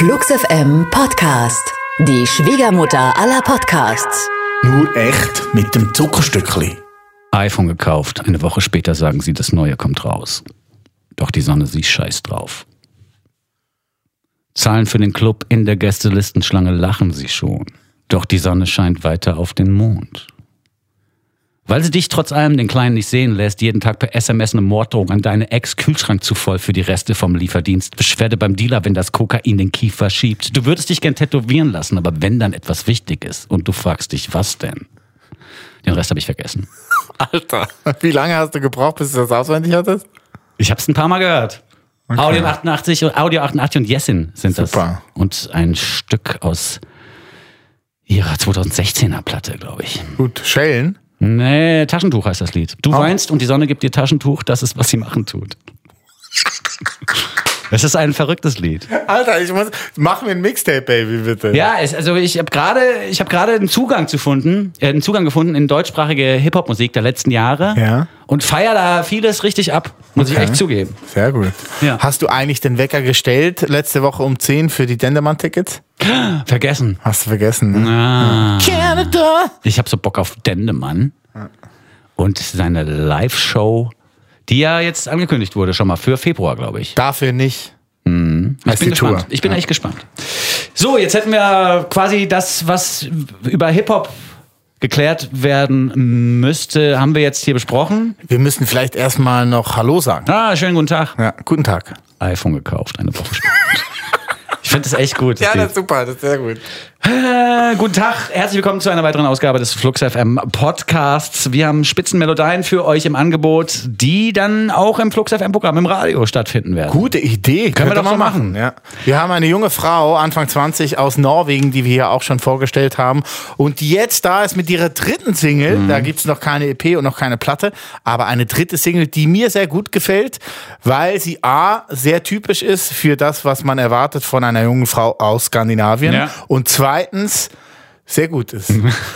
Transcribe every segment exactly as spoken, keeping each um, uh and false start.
Flux F M Podcast. Die Schwiegermutter aller Podcasts. Nur echt mit dem Zuckerstückli. iPhone gekauft. Eine Woche später sagen sie, das Neue kommt raus. Doch die Sonne, sie scheißt drauf. Zahlen für den Club in der Gästelistenschlange, lachen sie schon. Doch die Sonne scheint weiter auf den Mond. Weil sie dich trotz allem den Kleinen nicht sehen lässt, jeden Tag per S M S eine Morddrohung an deine Ex, Kühlschrank zu voll für die Reste vom Lieferdienst, Beschwerde beim Dealer, wenn das Kokain den Kiefer schiebt. Du würdest dich gern tätowieren lassen, aber wenn dann etwas wichtig ist und du fragst dich, was denn? Den Rest habe ich vergessen. Alter, wie lange hast du gebraucht, bis du das auswendig hattest? Ich hab's ein paar Mal gehört. Okay. Audio achtundachtzig, Audio achtundachtzig und Jessin sind das. Super. Und ein Stück aus ihrer zweitausendsechzehner Platte, glaube ich. Gut, Schellen? Nee, Taschentuch heißt das Lied. Du oh. weinst und die Sonne gibt dir Taschentuch, das ist, was sie machen tut. Es ist ein verrücktes Lied. Alter, ich muss, mach mir ein Mixtape, Baby, bitte. Ja, es, also ich habe gerade, ich habe gerade einen Zugang gefunden, äh, einen Zugang gefunden in deutschsprachige Hip-Hop-Musik der letzten Jahre. Ja. Und feier da vieles richtig ab, muss okay. ich echt zugeben. Sehr gut. Ja. Hast du eigentlich den Wecker gestellt letzte Woche um zehn für die Dendemann-Tickets? Vergessen. Hast du vergessen, ne? Ah. Canada. Ich habe so Bock auf Dendemann und seine Live-Show, die ja jetzt angekündigt wurde, schon mal für Februar, glaube ich. Dafür nicht. Mhm. Ich bin gespannt. Tour. Ich bin ja. echt gespannt. So, jetzt hätten wir quasi das, was über Hip-Hop geklärt werden müsste, haben wir jetzt hier besprochen. Wir müssen vielleicht erstmal noch Hallo sagen. Ah, schönen guten Tag. Ja, guten Tag. iPhone gekauft, eine Woche später. Ich finde das echt gut. Das ja, Ding. das ist super, das ist sehr gut. Äh, guten Tag, herzlich willkommen zu einer weiteren Ausgabe des Flux F M Podcasts. Wir haben Spitzenmelodien für euch im Angebot, die dann auch im Flux F M Programm im Radio stattfinden werden. Gute Idee, können wir doch mal so machen. machen. Ja. Wir haben eine junge Frau, Anfang zwanzig, aus Norwegen, die wir hier auch schon vorgestellt haben und die jetzt da ist mit ihrer dritten Single. Mhm. Da gibt's noch keine E P und noch keine Platte, aber eine dritte Single, die mir sehr gut gefällt, weil sie A, sehr typisch ist für das, was man erwartet von einer jungen Frau aus Skandinavien, ja. Und zweitens sehr gut ist.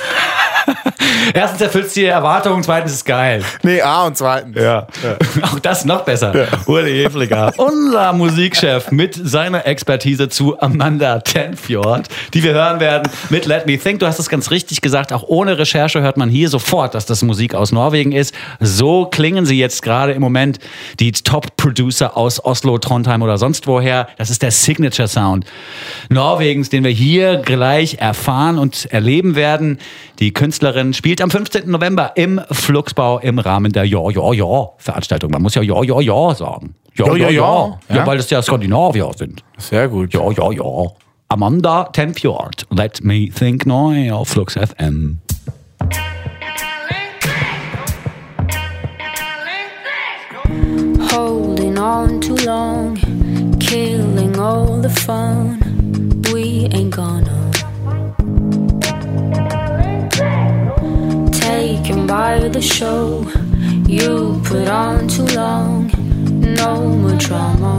Erstens erfüllt es die Erwartungen, zweitens ist es geil. Nee, A und zweitens. Ja. ja. Auch das noch besser. Ja. Uli Hefliger, unser Musikchef mit seiner Expertise zu Amanda Tenfjord, die wir hören werden mit Let Me Think. Du hast es ganz richtig gesagt, auch ohne Recherche hört man hier sofort, dass das Musik aus Norwegen ist. So klingen sie jetzt gerade im Moment, die Top-Producer aus Oslo, Trondheim oder sonst woher. Das ist der Signature-Sound Norwegens, den wir hier gleich erfahren und erleben werden. Die Künstlerin spielt am fünfzehnten November im Fluxbau im Rahmen der Ja-Ja-Ja-Veranstaltung. Man muss ja Ja-Ja-Ja sagen. Ja-Ja-Ja. Ja, ja, weil das ja Skandinavier sind. Sehr gut. Ja-Ja-Ja. Amanda Tenfjord, Let Me Think neu auf Flux F M. Holding on too long, killing all the fun. We ain't gonna. Taken by the show you put on too long. No more drama.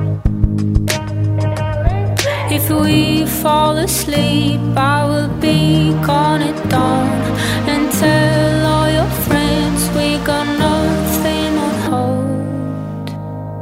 If we fall asleep, I will be gone at dawn and tell all your friends we got nothing on hold.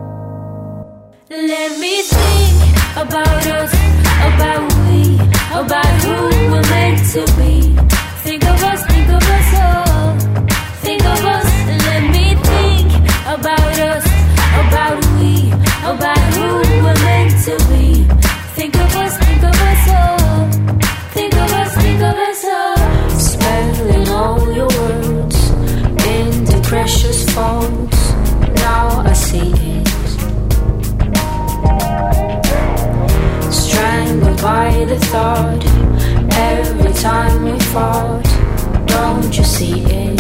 Let me think about us, about we, about who we're meant to be. Think of us, think of us all. Think of us and let me think about us, about we, about who we're meant to be. Think of us, think of us all. Think of us, think of us all. Spelling all your words into precious folds. Now I see it. Strangled by the thought. Every time we fought, don't you see it?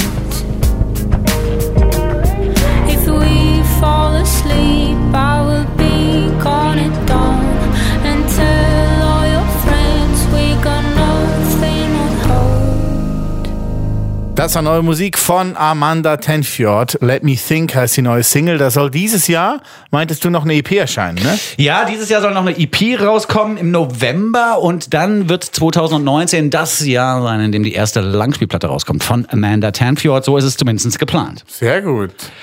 If we fall asleep, I will be gone at dawn and tell all your friends we got nothing on hold. Das war neue Musik von Amanda Tenfjord. Let Me Think heißt die neue Single. Da soll dieses Jahr, meintest du, noch eine E P erscheinen, ne? Ja, dieses Jahr soll noch eine E P rauskommen im November und dann wird zweitausendneunzehn das Jahr sein, in dem die erste Langspielplatte rauskommt von Amanda Tenfjord. So ist es zumindest geplant. Sehr gut.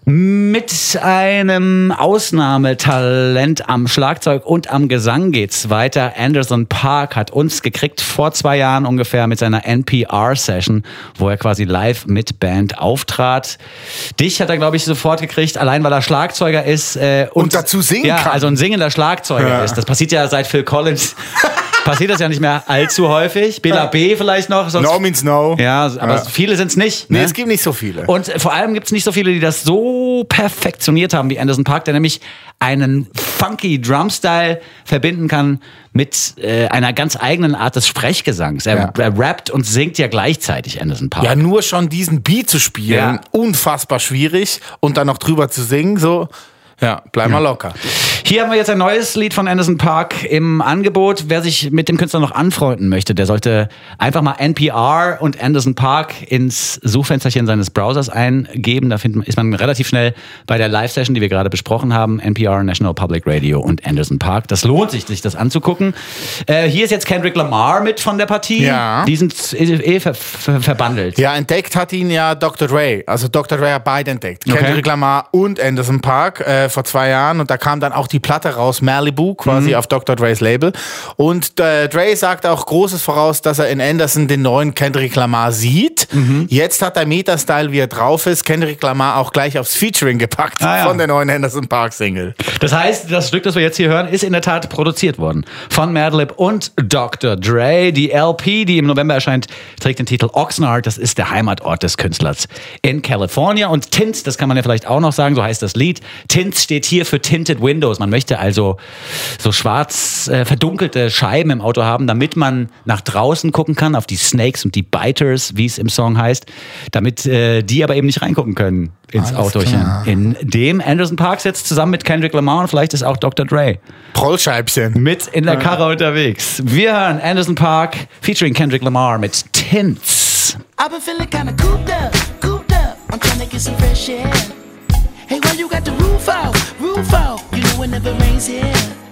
Mit einem Ausnahmetalent am Schlagzeug und am Gesang geht's weiter. Anderson .Paak hat uns gekriegt vor zwei Jahren ungefähr mit seiner N P R-Session, wo er quasi live mit Band auftrat. Dich hat er, glaube ich, sofort gekriegt, allein weil er Schlagzeuger ist. Äh, und, und dazu singen ja, kann. Also ein singender Schlagzeuger ja. ist. Das passiert ja seit Phil Collins. Passiert das ja nicht mehr allzu häufig. Bela B vielleicht noch. Sonst, no means no. Ja, aber ja. viele sind's nicht. Nee, ne? es gibt nicht so viele. Und vor allem gibt's nicht so viele, die das so perfektioniert haben wie Anderson .Paak, der nämlich einen funky Drumstyle verbinden kann mit äh, einer ganz eigenen Art des Sprechgesangs. Er, Ja. er rappt und singt ja gleichzeitig, Anderson .Paak. Ja, nur schon diesen Beat zu spielen, Ja. unfassbar schwierig und dann noch drüber zu singen, so, ja, bleib mal locker. Hier haben wir jetzt ein neues Lied von Anderson .Paak im Angebot. Wer sich mit dem Künstler noch anfreunden möchte, der sollte einfach mal N P R und Anderson .Paak ins Suchfensterchen seines Browsers eingeben. Da findet, ist man relativ schnell bei der Live-Session, die wir gerade besprochen haben. N P R, National Public Radio und Anderson .Paak. Das lohnt sich, sich das anzugucken. Äh, hier ist jetzt Kendrick Lamar mit von der Partie. Ja. Die sind eh ver ver verbandelt. Ja, entdeckt hat ihn ja Doktor Dre. Also Doktor Dre hat beide entdeckt. Okay. Kendrick Lamar und Anderson .Paak äh, vor zwei Jahren. Und da kam dann auch die Platte raus, Malibu, quasi mhm. auf Doktor Dre's Label. Und äh, Dre sagt auch Großes voraus, dass er in Anderson den neuen Kendrick Lamar sieht. Mhm. Jetzt hat der Meta-Style, wie er drauf ist, Kendrick Lamar auch gleich aufs Featuring gepackt ah, ja. von der neuen Anderson .Paak Single. Das heißt, das Stück, das wir jetzt hier hören, ist in der Tat produziert worden von Madlib und Doktor Dre. Die L P, die im November erscheint, trägt den Titel Oxnard. Das ist der Heimatort des Künstlers in California. Und Tint, das kann man ja vielleicht auch noch sagen, so heißt das Lied. Tint steht hier für Tinted Windows. Man möchte also so schwarz äh, verdunkelte Scheiben im Auto haben, damit man nach draußen gucken kann, auf die Snakes und die Biters, wie es im Song heißt, damit äh, die aber eben nicht reingucken können ins Alles Autochen. klar. In dem Anderson .Paak sitzt zusammen mit Kendrick Lamar und vielleicht ist auch Doktor Dre Prollscheibchen. mit in der Karre unterwegs. Wir hören Anderson .Paak featuring Kendrick Lamar mit Tints. I've been feeling kinda cooped up, cooped up. I'm trying to get some fresh air. Hey, why you got the roof out, roof out? You know it never rains here.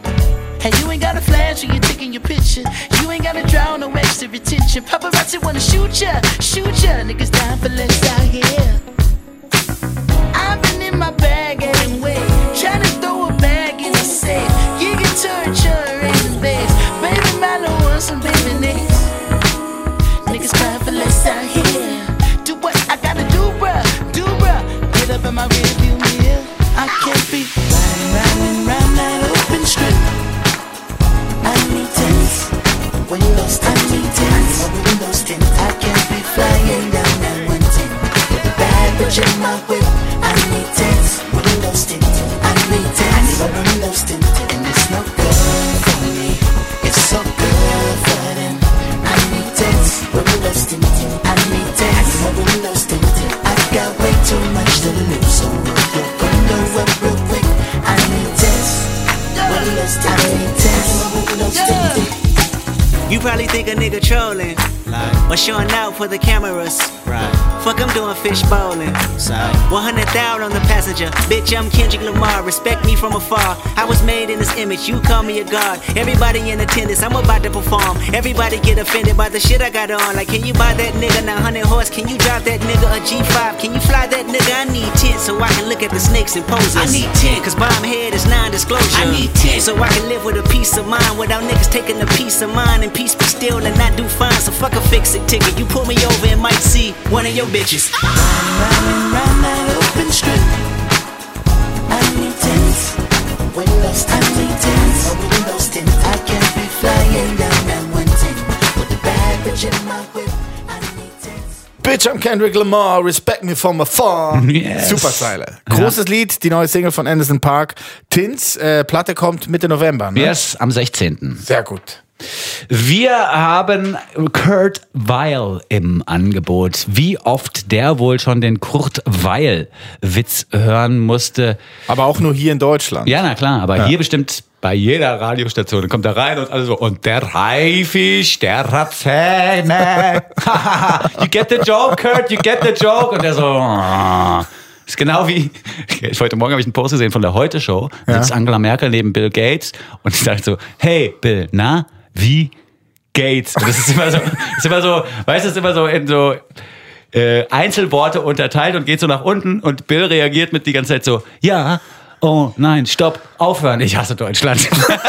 Hey, you ain't got a flash when you're taking your picture. You ain't gotta draw no extra attention. Paparazzi wanna shoot ya, shoot ya. Niggas down for less out here. I've been in my bag anyway, trying to throw a bag in the safe. You can turn your in the base. Baby, Milo wants some baby names. Niggas crying for less out here. Do what I gotta do, bruh, do bruh. Get up in my rearview mirror. I can't be riding, riding round that open strip. I need tents, windows, I need tents, windows tint. I can't be flying down that one tent with a bad bitch in my whip. I need tents, windows tint. I need tents, windows tint. And it's no good for me, it's so good for them. I need tents, windows tint. I need tents, windows tint. I've got way too much to lose, so roll your window up real quick. I need tents, windows tint. I need tents, windows tint. You probably think a nigga trolling or showing out for the cameras. Right. Fuck, I'm doing fish bowling. one hundred thousand on the passenger. Bitch, I'm Kendrick Lamar. Respect me from afar. I was made in this image. You call me a god. Everybody in attendance. I'm about to perform. Everybody get offended by the shit I got on. Like, can you buy that nigga nine hundred horse? Can you drive that nigga a G five? Can you fly that nigga? I need ten so I can look at the snakes and poses. I need ten cause bomb head is non-disclosure. I need ten so I can live with a peace of mind without niggas taking a piece of mine and peace be still and not do fine. So fuck a fix-it ticket. You pull me over and might see one of your bitches. Riding round that open strip. I need tents, windows, I need tents, windows tint. I can't be flying down that one tent with a bad bitch in my whip. I need tents. Bitch, I'm Kendrick Lamar, respect me from afar. Yes. Super Zeile. Großes ja. Lied, die neue Single von Anderson .Paak. Tints, äh, Platte kommt Mitte November. Ne? Yes, am sechzehnten Sehr gut. Wir haben Kurt Weill im Angebot. Wie oft der wohl schon den Kurt Weill-Witz hören musste. Aber auch nur hier in Deutschland. Ja, na klar, aber Ja. hier bestimmt bei jeder Radiostation kommt er rein und alle so, und der Haifisch, der hat Zähne. You get the joke, Kurt, you get the joke. Und der so, oh. Ist genau wie, ich, heute Morgen habe ich einen Post gesehen von der Heute-Show, da sitzt Angela Merkel neben Bill Gates und sie sagt so, hey Bill, na, wie geht's? Und das ist immer so, ist immer so, weißt du, ist immer so in so, äh, Einzelworte unterteilt und geht so nach unten und Bill reagiert mit die ganze Zeit so, ja, oh nein, stopp, aufhören, ich hasse Deutschland.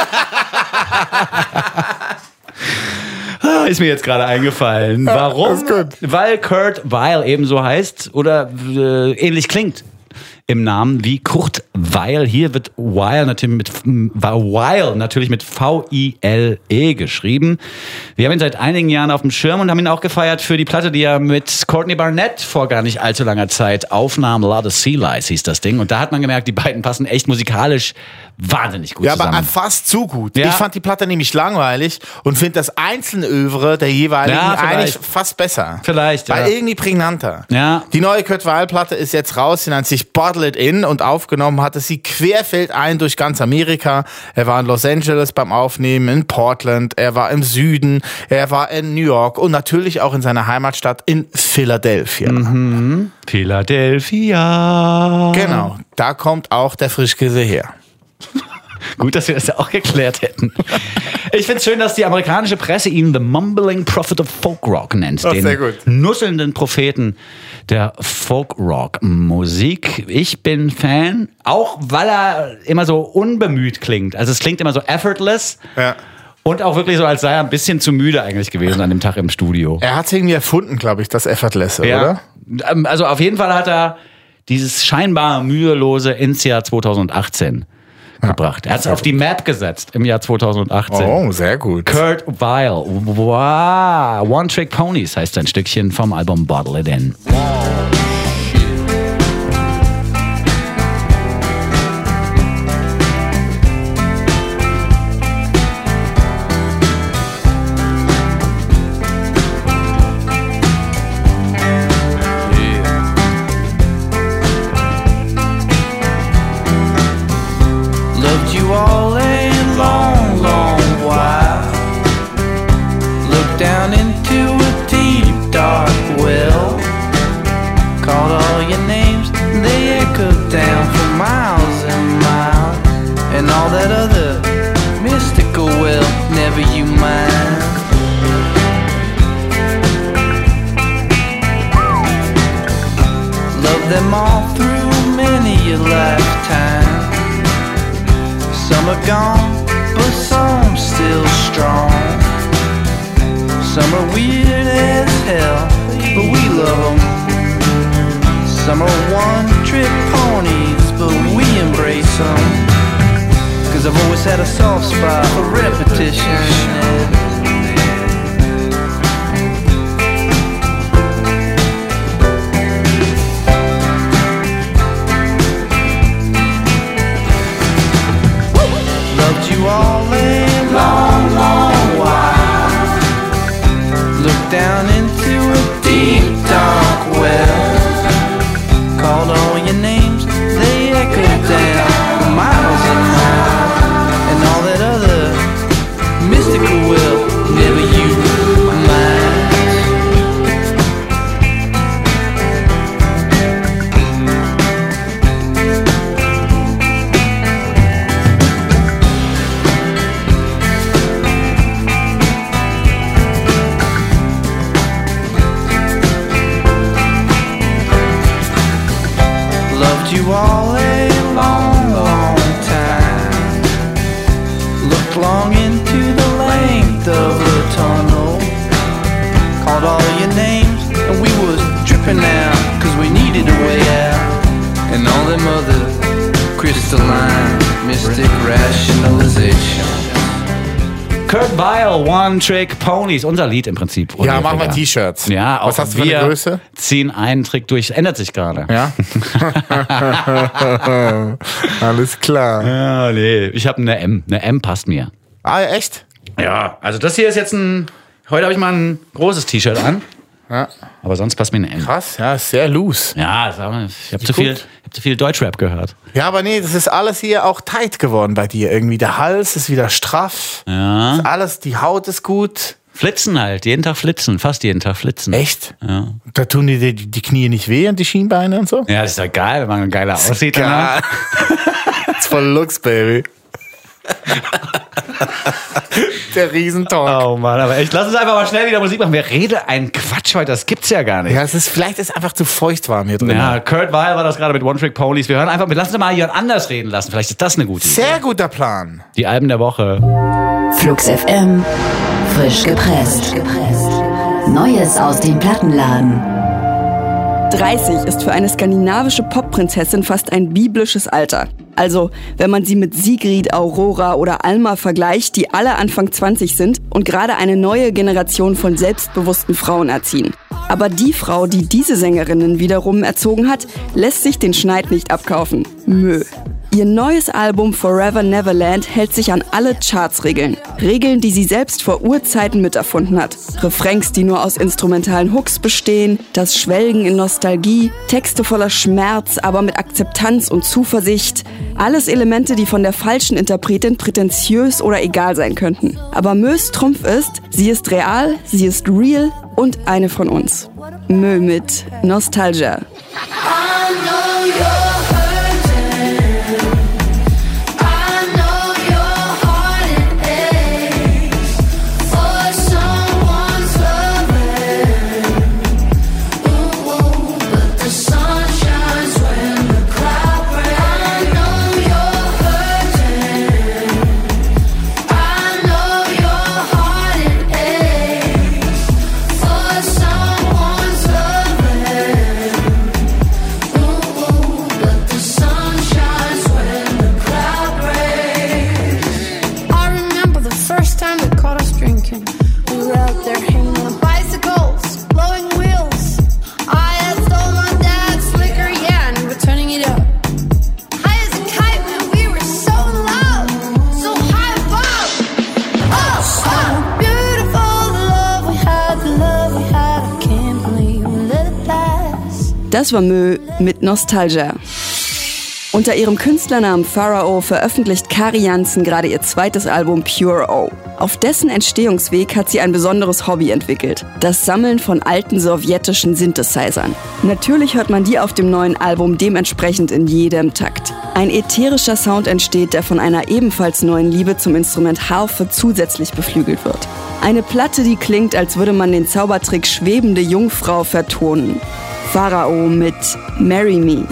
Ist mir jetzt gerade eingefallen. Warum? ist gut. Weil Kurt Weill ebenso heißt oder äh, ähnlich klingt im Namen wie Kurt Weill. Hier wird Weill natürlich mit, Weill natürlich mit V I L E geschrieben. Wir haben ihn seit einigen Jahren auf dem Schirm und haben ihn auch gefeiert für die Platte, die er mit Courtney Barnett vor gar nicht allzu langer Zeit aufnahm. Lot of Sea Lies hieß das Ding. Und da hat man gemerkt, die beiden passen echt musikalisch wahnsinnig gut Ja, zusammen. aber fast zu gut. Ja. Ich fand die Platte nämlich langweilig und finde das einzelne Övre der jeweiligen Ja, vielleicht. eigentlich fast besser. Vielleicht, ja. Weil irgendwie prägnanter. Ja. Die neue Kurt Weill-Platte ist jetzt raus, sie nennt sich Bottle It In und aufgenommen hatte sie querfeldein durch ganz Amerika. Er war in Los Angeles beim Aufnehmen, in Portland, er war im Süden, er war in New York und natürlich auch in seiner Heimatstadt in Philadelphia. Mhm. Philadelphia. Genau, da kommt auch der Frischkäse her. Gut, dass wir das ja auch geklärt hätten. Ich finde es schön, dass die amerikanische Presse ihn The Mumbling Prophet of Folk Rock nennt. Oh, den sehr gut. nusselnden Propheten der Folk Rock Musik. Ich bin Fan, auch weil er immer so unbemüht klingt. Also es klingt immer so effortless. Ja. Und auch wirklich so, als sei er ein bisschen zu müde eigentlich gewesen an dem Tag im Studio. Er hat es irgendwie erfunden, glaube ich, das Effortless, oder? Ähm, Also auf jeden Fall hat er dieses scheinbar mühelose ins Jahr zweitausendachtzehn gebracht. Er hat es auf die Map gesetzt im Jahr zweitausendachtzehn. Oh, sehr gut. Kurt Weill. Wow. One Trick Ponies heißt ein Stückchen vom Album Bottle It In. Loved you all a long, long while. Looked down into a deep, dark well. Called all your names, they echoed down for miles and miles. And all that other mystical well, never you mind. Loved them all through many a lifetime. Some are gone, but some still strong. Some are weird as hell, but we love them. Some are one-trick ponies, but we embrace them. Cause I've always had a soft spot for repetition. Loved you all a long, long while. Looked down into a deep, dark well. Called all your names, they echoed down for miles and miles. And all that other mystical well, never you mind. Loved you all a long, long time. Looked long into the length of the tunnel. Called all your names and we was tripping out, cause we needed a way out. And all them other crystalline mystic rationalization. Kurt Weill, One Trick Ponies. Unser Lied im Prinzip. Ja, machen wir Digga. T-Shirts. Ja, auch Was hast du für wir eine Größe? ziehen einen Trick durch. Ändert sich gerade. Ja. Alles klar. Ja, nee. Ich habe eine M. Eine M passt mir. Ah, echt? Ja, also das hier ist jetzt ein... Heute habe ich mal ein großes T-Shirt an. Ja. Aber sonst passt mir eine M. Krass, ja, ist sehr loose. Ja, sag mal, ich habe zu Gut. viel, ich hab zu viel Deutschrap gehört. Ja, aber nee, das ist alles hier auch tight geworden bei dir. Irgendwie der Hals ist wieder straff. Ja. Ist alles, die Haut ist gut. Flitzen halt, jeden Tag flitzen, fast jeden Tag flitzen. Echt? Ja. Da tun dir die, die Knie nicht weh und die Schienbeine und so? Ja, das ist doch geil, wenn man geiler aussieht. Geil. danach. It's for looks, baby. Der Riesentalk. Oh Mann, aber echt, lass uns einfach mal schnell wieder Musik machen. Wir reden einen Quatsch heute, das gibt's ja gar nicht. Ja, es ist, vielleicht ist einfach zu feucht warm hier drin. Ja, Kurt Weill war das gerade mit One Trick Police. Wir hören einfach, wir lassen mal jemand anders reden lassen. Vielleicht ist das eine gute Idee. Sehr guter Plan. Die Alben der Woche. Flux F M. Frisch gepresst. Neues aus dem Plattenladen. dreißig ist für eine skandinavische Popprinzessin fast ein biblisches Alter. Also, wenn man sie mit Sigrid, Aurora oder Alma vergleicht, die alle Anfang zwanzig sind und gerade eine neue Generation von selbstbewussten Frauen erziehen. Aber die Frau, die diese Sängerinnen wiederum erzogen hat, lässt sich den Schneid nicht abkaufen. Mö. Ihr neues Album Forever Neverland hält sich an alle Chartsregeln. Regeln, die sie selbst vor Urzeiten miterfunden hat. Refrains, die nur aus instrumentalen Hooks bestehen, das Schwelgen in Nostalgie, Texte voller Schmerz, aber mit Akzeptanz und Zuversicht. Alles Elemente, die von der falschen Interpretin prätentiös oder egal sein könnten. Aber Mös Trumpf ist, sie ist real, sie ist real und eine von uns. Mö mit Nostalgia. Das war Mö mit Nostalgia. Unter ihrem Künstlernamen Pharao veröffentlicht Kari Jansen gerade ihr zweites Album Pure O. Auf dessen Entstehungsweg hat sie ein besonderes Hobby entwickelt: das Sammeln von alten sowjetischen Synthesizern. Natürlich hört man die auf dem neuen Album dementsprechend in jedem Takt. Ein ätherischer Sound entsteht, der von einer ebenfalls neuen Liebe zum Instrument Harfe zusätzlich beflügelt wird. Eine Platte, die klingt, als würde man den Zaubertrick Schwebende Jungfrau vertonen. Pharao mit Marry Me.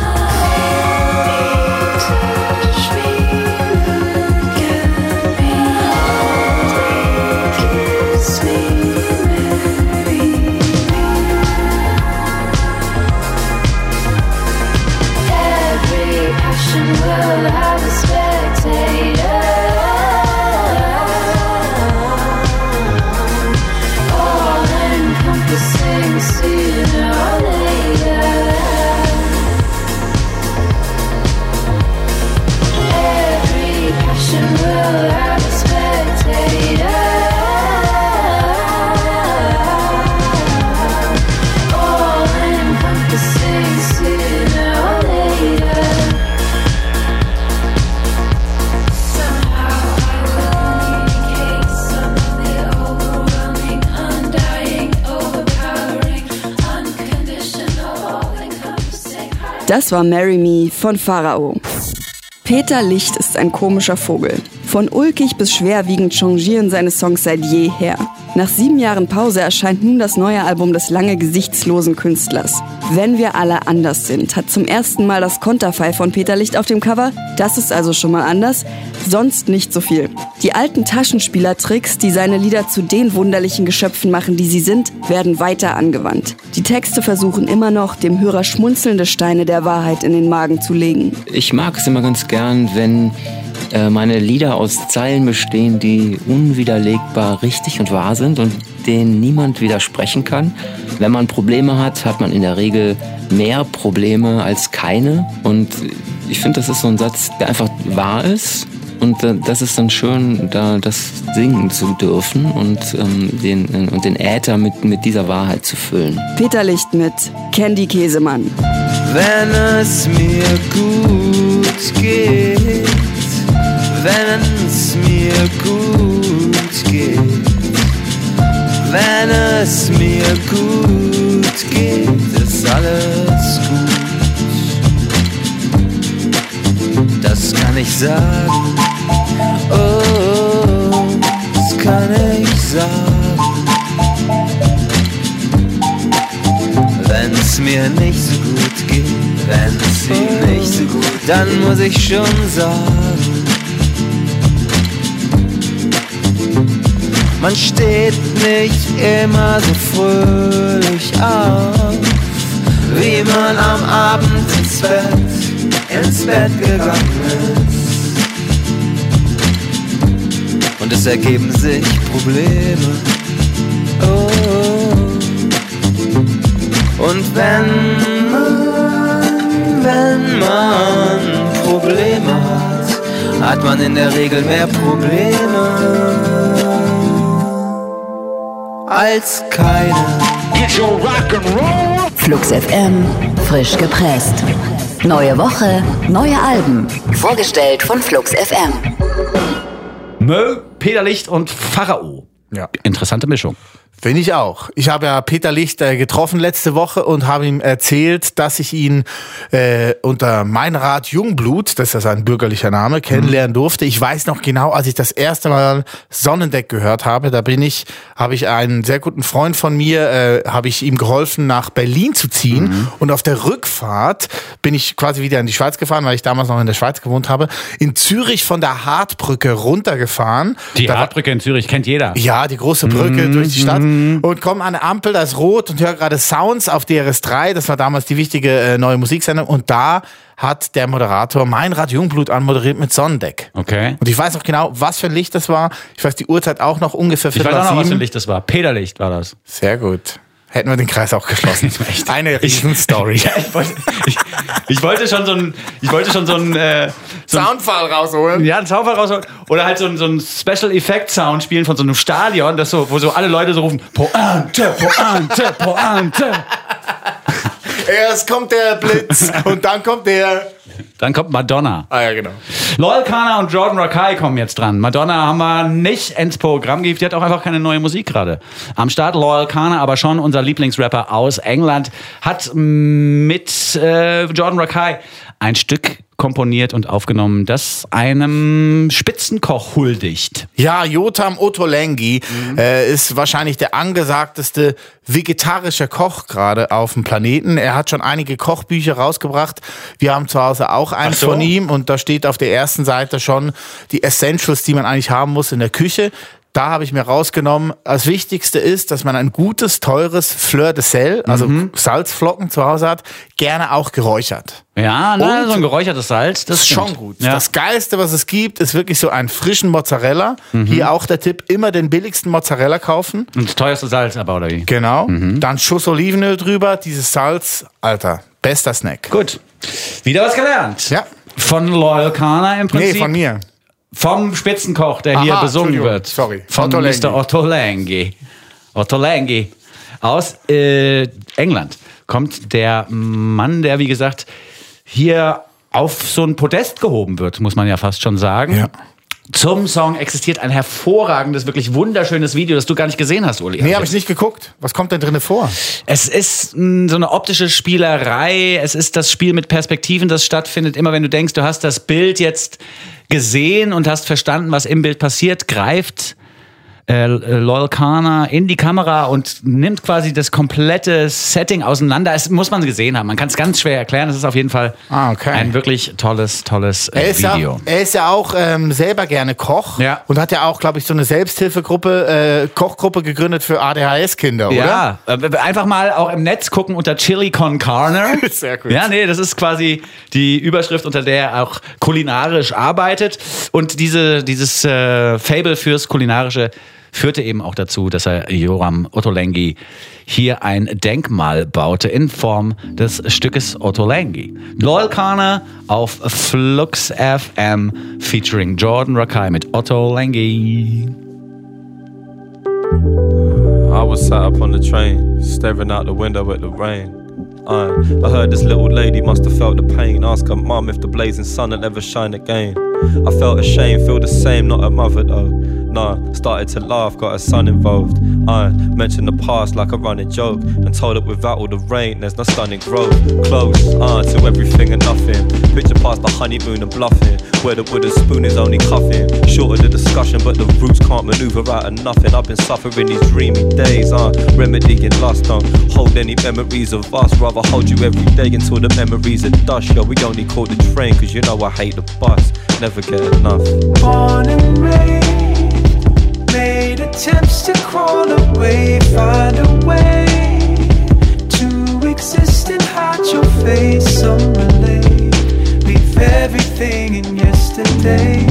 Das war Marry Me von Pharao. Peter Licht ist ein komischer Vogel. Von ulkig bis schwerwiegend changieren seine Songs seit jeher. Nach sieben Jahren Pause erscheint nun das neue Album des lange gesichtslosen Künstlers. Wenn wir alle anders sind, hat zum ersten Mal das Konterfei von Peter Licht auf dem Cover. Das ist also schon mal anders. Sonst nicht so viel. Die alten Taschenspielertricks, die seine Lieder zu den wunderlichen Geschöpfen machen, die sie sind, werden weiter angewandt. Die Texte versuchen immer noch, dem Hörer schmunzelnde Steine der Wahrheit in den Magen zu legen. Ich mag es immer ganz gern, wenn äh, meine Lieder aus Zeilen bestehen, die unwiderlegbar richtig und wahr sind und denen niemand widersprechen kann. Wenn man Probleme hat, hat man in der Regel mehr Probleme als keine. Und ich finde, das ist so ein Satz, der einfach wahr ist. Und das ist dann schön, da das singen zu dürfen und, ähm, den, und den Äther mit, mit dieser Wahrheit zu füllen. Peter Licht mit Candy Käsemann. Wenn es mir gut geht, wenn es mir gut geht, wenn es mir gut geht, ist alles gut. Das kann ich sagen. Oh, mir nicht so gut geht. Wenn es ihm nicht so gut geht, dann muss ich schon sagen, man steht nicht immer so fröhlich auf, wie man am Abend ins Bett, ins Bett gegangen ist. Und es ergeben sich Probleme. Oh. Und wenn man, wenn man Probleme hat, hat man in der Regel mehr Probleme als keine. Flux F M, frisch gepresst. Neue Woche, neue Alben. Vorgestellt von Flux F M. Mö, Peter Licht und Pharao. Ja. Interessante Mischung. Finde ich auch. Ich habe ja Peter Licht äh, getroffen letzte Woche und habe ihm erzählt, dass ich ihn äh, unter Meinrad Jungblut, das ist ja sein bürgerlicher Name, kennenlernen durfte. Ich weiß noch genau, als ich das erste Mal Sonnendeck gehört habe, da bin ich, habe ich einen sehr guten Freund von mir, äh, habe ich ihm geholfen, nach Berlin zu ziehen. Mhm. Und auf der Rückfahrt bin ich quasi wieder in die Schweiz gefahren, weil ich damals noch in der Schweiz gewohnt habe. In Zürich von der Hartbrücke runtergefahren. Die da Hartbrücke in Zürich kennt jeder. Ja, die große Brücke Mhm. durch die Stadt. Und komme an eine Ampel, da ist rot und höre gerade Sounds auf D R S drei. Das war damals die wichtige äh, neue Musiksendung. Und da hat der Moderator Meinrad Jungblut anmoderiert mit Sonnendeck. Okay. Und ich weiß noch genau, was für ein Licht das war. Ich weiß die Uhrzeit auch noch ungefähr Ich Viertel weiß auch nach noch, was für sieben. ein Licht das war. Peter Licht war das. Sehr gut. Hätten wir den Kreis auch geschlossen. Eine Riesenstory. Ja, ich, wollte, ich, ich wollte schon so ein, ich wollte schon so ein, äh, so ein Soundfall rausholen. Ja, einen Soundfall rausholen. Oder halt so ein, so ein Special Effect Sound spielen von so einem Stadion, das so, wo so alle Leute so rufen, Pointe, Pointe, Pointe. Erst kommt der Blitz und dann kommt der... Dann kommt Madonna. Ah ja, genau. Loyal Kana und Jordan Rakei kommen jetzt dran. Madonna haben wir nicht ins Programm gegeben. Die hat auch einfach keine neue Musik gerade. Am Start Loyal Kana, aber schon unser Lieblingsrapper aus England, hat mit äh, Jordan Rakei ein Stück komponiert und aufgenommen, das einem Spitzenkoch huldigt. Ja, Yotam Ottolenghi mhm. äh, ist wahrscheinlich der angesagteste vegetarische Koch gerade auf dem Planeten. Er hat schon einige Kochbücher rausgebracht. Wir haben zu Hause auch eins Ach so. von ihm und da steht auf der ersten Seite schon die Essentials, die man eigentlich haben muss in der Küche. Da habe ich mir rausgenommen, das Wichtigste ist, dass man ein gutes, teures Fleur de Sel, also mhm. Salzflocken zu Hause hat, gerne auch geräuchert. Ja, na, Und so ein geräuchertes Salz, das ist stimmt. schon gut. Ja. Das Geilste, was es gibt, ist wirklich so einen frischen Mozzarella. Mhm. Hier auch der Tipp, immer den billigsten Mozzarella kaufen. Und das teuerste Salz aber, oder wie? Genau. Mhm. Dann Schuss Olivenöl drüber, dieses Salz. Alter, bester Snack. Gut. Wieder was gelernt. Ja. Von Loyal Kana im Prinzip. Nee, von mir. Vom Spitzenkoch, der Aha, hier besungen Entschuldigung, wird. sorry. Von Ottolenghi. Mister Ottolenghi. Ottolenghi. Aus äh, England kommt der Mann, der, wie gesagt, hier auf so ein Podest gehoben wird, muss man ja fast schon sagen. Ja. Zum Song existiert ein hervorragendes, wirklich wunderschönes Video, das du gar nicht gesehen hast, Uli. Nee, habe ich nicht geguckt. Was kommt denn drin vor? Es ist mh, so eine optische Spielerei. Es ist das Spiel mit Perspektiven, das stattfindet. Immer wenn du denkst, du hast das Bild jetzt gesehen und hast verstanden, was im Bild passiert, greift äh, Loyal Kana in die Kamera und nimmt quasi das komplette Setting auseinander. Es muss man gesehen haben. Man kann es ganz schwer erklären. Es ist auf jeden Fall Ah, okay. ein wirklich tolles, tolles äh, Er ist, Video. ja, er ist ja auch ähm, selber gerne Koch Ja. und hat ja auch, glaube ich, so eine Selbsthilfegruppe, äh, Kochgruppe gegründet für A D H S-Kinder, oder? Ja, äh, einfach mal auch im Netz gucken unter Chili con Carne. Sehr gut. Ja, nee, das ist quasi die Überschrift, unter der er auch kulinarisch arbeitet. Und diese, dieses äh, Fable fürs Kulinarische führte eben auch dazu, dass er Yotam Ottolenghi hier ein Denkmal baute in Form des Stückes Ottolenghi. Loyal Kana auf Flux F M featuring Jordan Rakei mit Ottolenghi. I was sat up on the train, staring out the window at the rain. Uh, I heard this little lady must have felt the pain. Ask her mum if the blazing sun will ever shine again. I felt ashamed, feel the same, not her mother though. Nah, started to laugh, got her son involved. I mentioned the past like a running joke and told her without all the rain, there's no stunning growth. Close, uh, to everything and nothing. Picture past the honeymoon and bluffing, where the wooden spoon is only cuffing. Shorter the discussion, but the roots can't maneuver out of nothing. I've been suffering these dreamy days, uh, remedying lust. Don't hold any memories of us, rather hold you every day until the memories are dust. Yo, we only caught the train, cause you know I hate the bus. Never get enough. Born and raised, made attempts to crawl away, find a way to exist and hide your face. Some relate, leave everything in yesterday.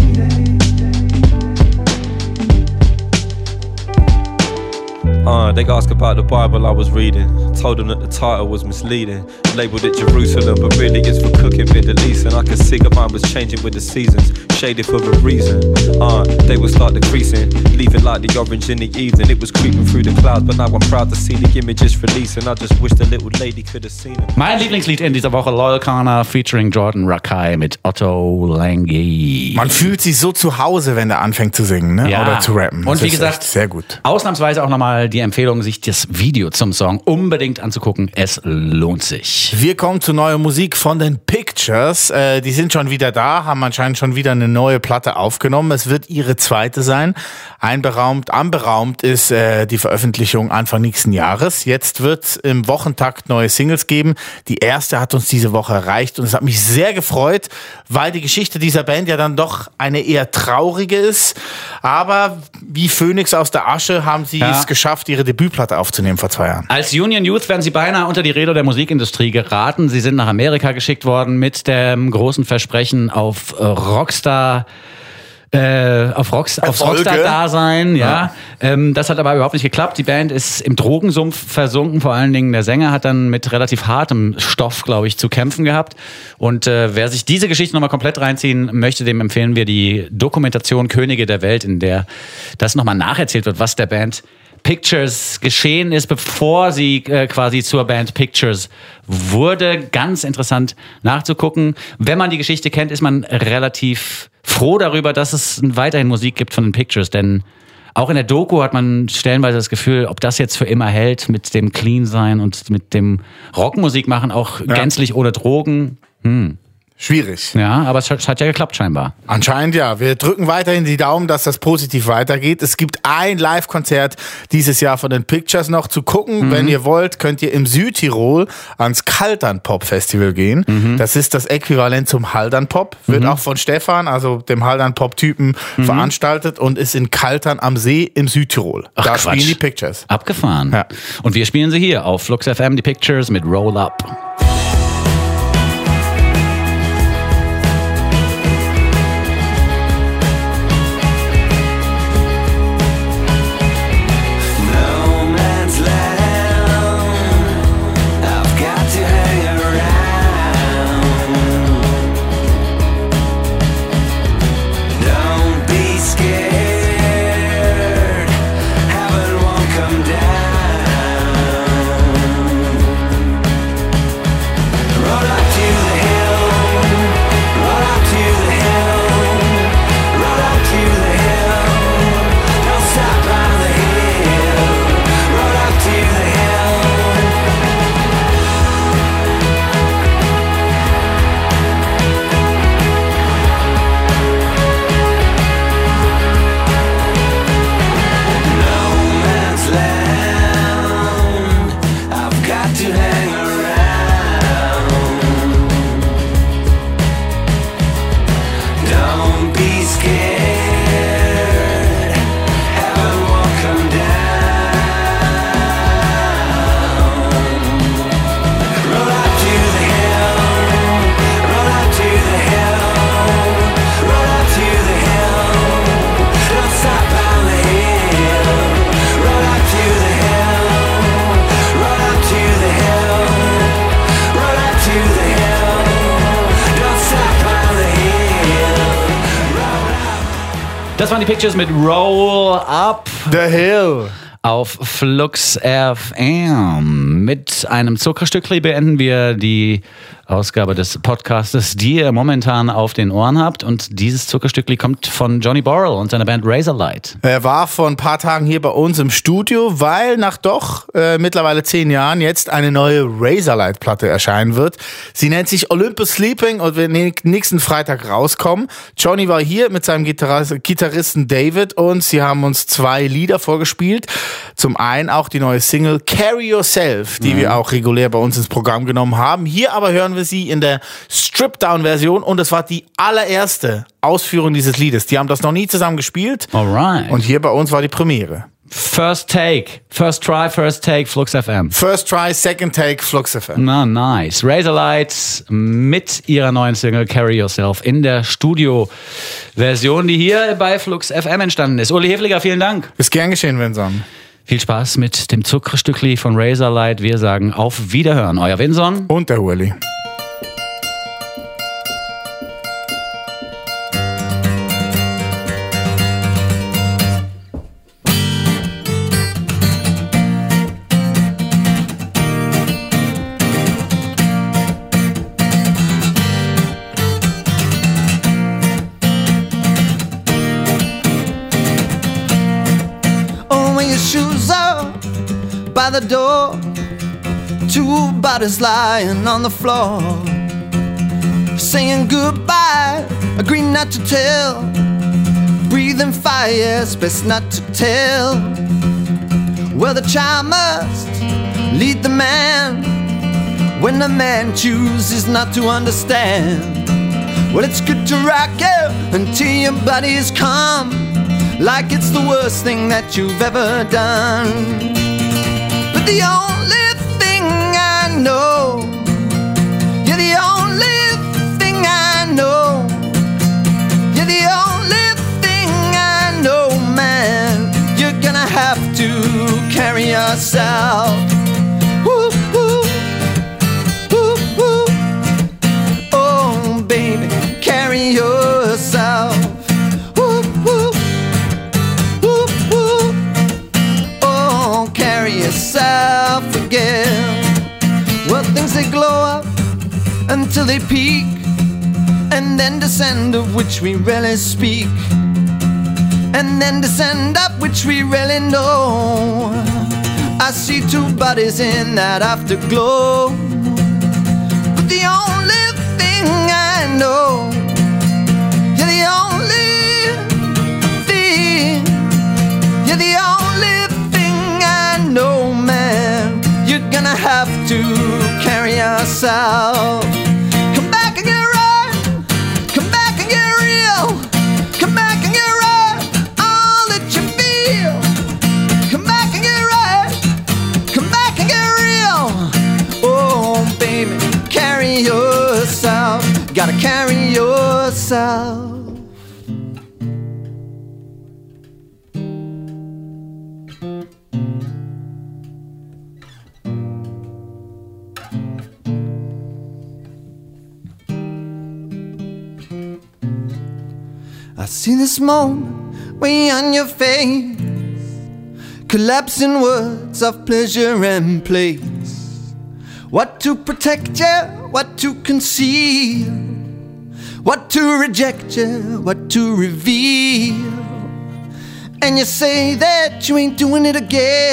Uh, they ask about the Bible I was reading. Told them that the title was misleading. Labeled it Jerusalem, but really it's for cooking Middle East. And I could see that mine was changing with the seasons, shaded for a reason. Uh, they would start decreasing, leaving like the orange in the evening. It was creeping through the clouds, but now I'm proud to see the images releasing. I just wish the little lady could have seen it. Mein Lieblingslied in dieser Woche, Loyal Kana featuring Jordan Rakei mit Otto Lengi. Man fühlt sich so zu Hause, wenn er anfängt zu singen, ne? Ja. Oder zu rappen. Und Das wie ist gesagt, echt sehr gut. Ausnahmsweise auch nochmal die Empfehlung, sich das Video zum Song unbedingt anzugucken. Es lohnt sich. Wir kommen zu neuer Musik von den Pictures. Äh, die sind schon wieder da, haben anscheinend schon wieder eine neue Platte aufgenommen. Es wird ihre zweite sein. Einberaumt, anberaumt ist äh, die Veröffentlichung Anfang nächsten Jahres. Jetzt wird es im Wochentakt neue Singles geben. Die erste hat uns diese Woche erreicht und es hat mich sehr gefreut, weil die Geschichte dieser Band ja dann doch eine eher traurige ist. Aber wie Phönix aus der Asche haben sie Ja. es geschafft, ihre Debütplatte aufzunehmen vor zwei Jahren. Als Union Youth werden sie beinahe unter die Räder der Musikindustrie geraten. Sie sind nach Amerika geschickt worden mit dem großen Versprechen auf äh, Rockstar. Äh, auf, Rocks, auf Erfolge. Rockstar-Dasein, ja. Ähm, das hat aber überhaupt nicht geklappt. Die Band ist im Drogensumpf versunken. Vor allen Dingen der Sänger hat dann mit relativ hartem Stoff, glaube ich, zu kämpfen gehabt. Und äh, wer sich diese Geschichte nochmal komplett reinziehen möchte, dem empfehlen wir die Dokumentation Könige der Welt, in der das nochmal nacherzählt wird, was der Band Pictures geschehen ist, bevor sie äh, quasi zur Band Pictures wurde. Ganz interessant nachzugucken. Wenn man die Geschichte kennt, ist man relativ froh darüber, dass es weiterhin Musik gibt von den Pictures, denn auch in der Doku hat man stellenweise das Gefühl, ob das jetzt für immer hält mit dem Clean-Sein und mit dem Rockmusik machen, auch Ja. gänzlich ohne Drogen. Hm. Schwierig. Ja, aber es hat, es hat ja geklappt scheinbar. Anscheinend ja. Wir drücken weiterhin die Daumen, dass das positiv weitergeht. Es gibt ein Live-Konzert dieses Jahr von den Pictures noch zu gucken. Mhm. Wenn ihr wollt, könnt ihr im Südtirol ans Kaltern-Pop-Festival gehen. Mhm. Das ist das Äquivalent zum Haldern-Pop. Wird Mhm. auch von Stefan, also dem Haldern-Pop-Typen, Mhm. veranstaltet und ist in Kaltern am See im Südtirol. Ach, da Quatsch. spielen die Pictures. Abgefahren. Ja. Und wir spielen sie hier auf Flux F M, die Pictures mit Roll Up. No man's land. I've got to hang around. Don't be scared. Heaven won't come down. Roll up to the hill. Roll up to the hill. Roll up to the hill. Don't stop on the hill. Roll up to the hill. No man's land. I've got to hang around. Don't be scared. Heaven won't come down. Roll up to the hill. Roll up to the hill. Roll up to the hill. Don't stop on the hill. Roll up to the hill. Roll up to the hill. Roll up to the hill. Don't stop on the hill. Das waren die Pictures mit Roll Up The Hill. auf Flux F M. Mit einem Zuckerstückli beenden wir die Ausgabe des Podcastes, die ihr momentan auf den Ohren habt. Und dieses Zuckerstückli kommt von Johnny Borrell und seiner Band Razorlight. Er war vor ein paar Tagen hier bei uns im Studio, weil nach doch äh, mittlerweile zehn Jahren jetzt eine neue Razorlight-Platte erscheinen wird. Sie nennt sich Olympus Sleeping und wird nächsten Freitag rauskommen. Johnny war hier mit seinem Gitarri- Gitarristen David und sie haben uns zwei Lieder vorgespielt. Zum einen auch die neue Single Carry Yourself, die mhm. wir auch regulär bei uns ins Programm genommen haben. Hier aber hören wir sie in der Strip-Down-Version und es war die allererste Ausführung dieses Liedes. Die haben das noch nie zusammen gespielt. Alright. Und hier bei uns war die Premiere. First Take, First Try, First Take, Flux F M. First Try, Second Take, Flux F M. Na, nice. Razorlight mit ihrer neuen Single Carry Yourself in der Studio-Version, die hier bei Flux F M entstanden ist. Uli Hefliger, vielen Dank. Ist gern geschehen, Vinson. Viel Spaß mit dem Zuckerstückli von Razorlight. Wir sagen auf Wiederhören. Euer Vinson. Und der Uli. By the door, two bodies lying on the floor, saying goodbye, agree not to tell, breathing fire, it's best not to tell. Well, the child must lead the man when the man chooses not to understand. Well, it's good to rock you until your body's calm, like it's the worst thing that you've ever done. But the only thing I know, you're the only thing I know, you're the only thing I know, man. You're gonna have to carry yourself. Woo, woo, woo, woo. Oh, baby, carry yourself. Woo, woo, woo, woo. Oh, carry yourself again. Well, things they glow up until they peak and then descend, of which we rarely speak, and then descend up, which we rarely know. I see two bodies in that afterglow, but the only thing I know, you're the only thing, you're the only thing I know, man. You're gonna have to carry yourself. Come back and get right, come back and get real, come back and get right, all that you feel. Come back and get right, come back and get real. Oh, baby, carry yourself, gotta carry yourself. I see this moment way on your face, collapsing words of pleasure and place. What to protect you, what to conceal, what to reject you, what to reveal. And you say that you ain't doing it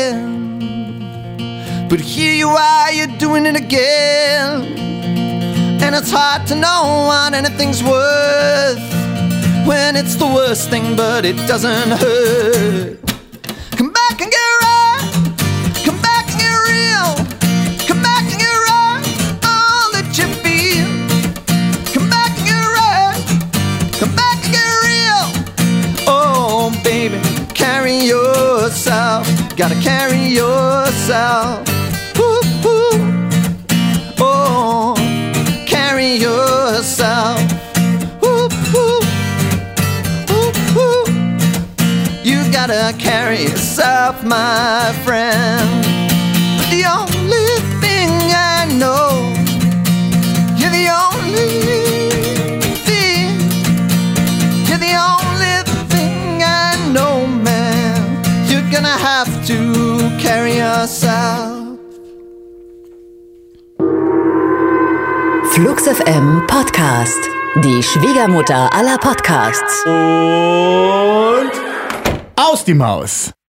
again, but here you are, you're doing it again. And it's hard to know what anything's worth when it's the worst thing, but it doesn't hurt. Come back and get right, come back and get real, come back and get right, all that you feel. Come back and get right, come back and get real. Oh, baby, carry yourself, gotta carry yourself. Woo, woo. Oh, carry yourself. Woo, woo. You gotta carry yourself, my friend. But the only thing I know, you're the only thing, you're the only thing I know, man. You're gonna have to carry yourself. Flux F M Podcast. Die Schwiegermutter aller Podcasts. Und aus die Maus.